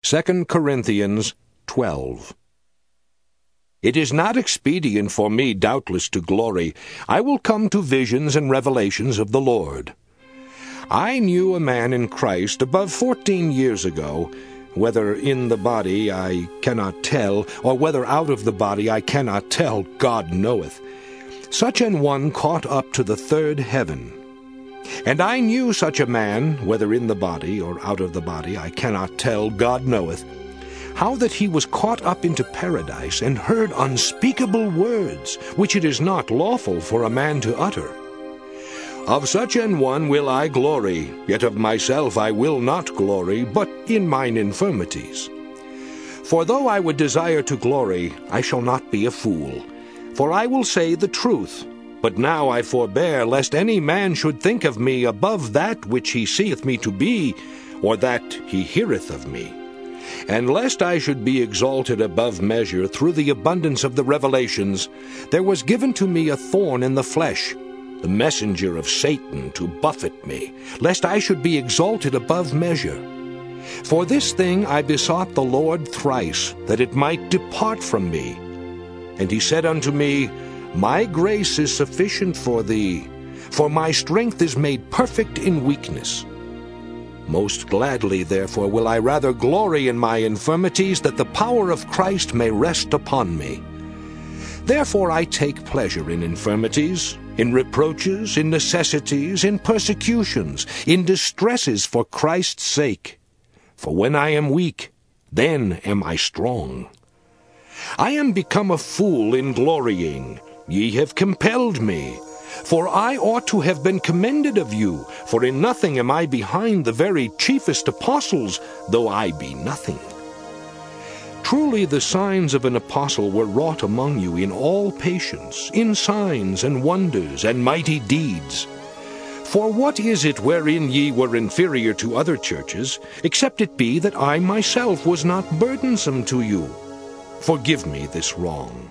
2 Corinthians 12. It is not expedient for me, doubtless, to glory. I will come to visions and revelations of the Lord. I knew a man in Christ above 14 years ago, whether in the body I cannot tell, or whether out of the body I cannot tell, God knoweth. Such an one caught up to the third heaven. And I knew such a man, whether in the body or out of the body I cannot tell, God knoweth, how that he was caught up into paradise, and heard unspeakable words, which it is not lawful for a man to utter. Of such an one will I glory, yet of myself I will not glory, but in mine infirmities. For though I would desire to glory, I shall not be a fool. For I will say the truth, but now I forbear, lest any man should think of me above that which he seeth me to be, or that he heareth of me. And lest I should be exalted above measure through the abundance of the revelations, there was given to me a thorn in the flesh, the messenger of Satan to buffet me, lest I should be exalted above measure. For this thing I besought the Lord thrice, that it might depart from me. And he said unto me, My grace is sufficient for thee, for my strength is made perfect in weakness. Most gladly, therefore, will I rather glory in my infirmities, that the power of Christ may rest upon me. Therefore I take pleasure in infirmities, in reproaches, in necessities, in persecutions, in distresses for Christ's sake. For when I am weak, then am I strong. I am become a fool in glorying. Ye have compelled me. For I ought to have been commended of you, for in nothing am I behind the very chiefest apostles, though I be nothing. Truly the signs of an apostle were wrought among you in all patience, in signs and wonders and mighty deeds. For what is it wherein ye were inferior to other churches, except it be that I myself was not burdensome to you? Forgive me this wrong.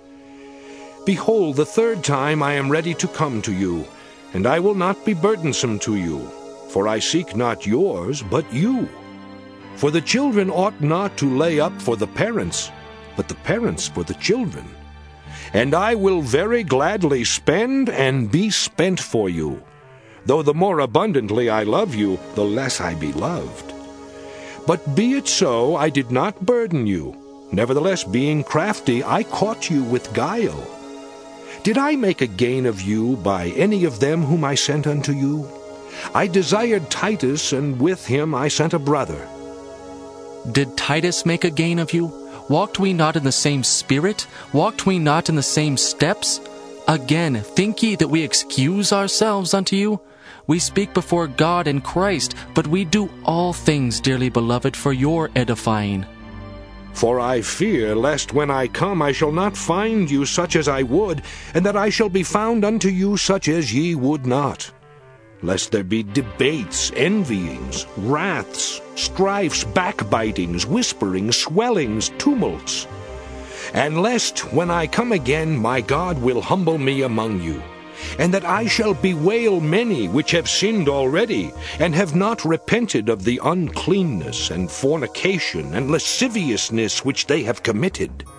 Behold, the third time I am ready to come to you, and I will not be burdensome to you, for I seek not yours, but you. For the children ought not to lay up for the parents, but the parents for the children. And I will very gladly spend and be spent for you. Though the more abundantly I love you, the less I be loved. But be it so, I did not burden you. Nevertheless, being crafty, I caught you with guile. Did I make a gain of you by any of them whom I sent unto you? I desired Titus, and with him I sent a brother. Did Titus make a gain of you? Walked we not in the same spirit? Walked we not in the same steps? Again, think ye that we excuse ourselves unto you? We speak before God and Christ, but we do all things, dearly beloved, for your edifying. For I fear lest when I come I shall not find you such as I would, and that I shall be found unto you such as ye would not. Lest there be debates, envyings, wraths, strifes, backbitings, whisperings, swellings, tumults. And lest when I come again my God will humble me among you, and that I shall bewail many which have sinned already, and have not repented of the uncleanness and fornication and lasciviousness which they have committed.